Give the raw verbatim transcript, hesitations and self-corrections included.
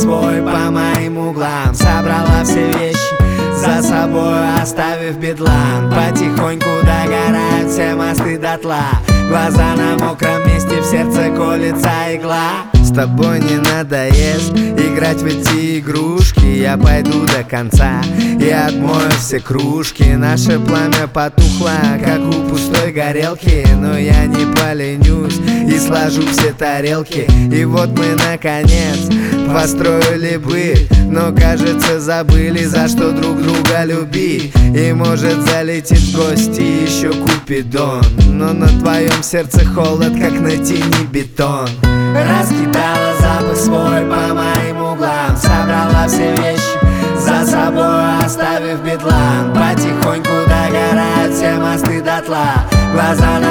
свой по моим углам. Собрала все вещи, за собой оставив бедлан. Потихоньку догорают все мосты дотла. Глаза на мокром месте, в сердце колется игла. С тобой не надоест играть в эти игрушки. Я пойду до конца и отмою все кружки. Наше пламя потухло, как у пустой горелки. Но я не поленюсь и сложу все тарелки. И вот мы наконец построили быт. Но кажется забыли, за что друг друга любить. И может залетит в гости еще Купидон. Но на твоем сердце холод, как на тени бетон. Раскидала запах свой по моим углам. Собрала все вещи, за собой оставив бедлан. Потихоньку догорают все мосты дотла. Глаза на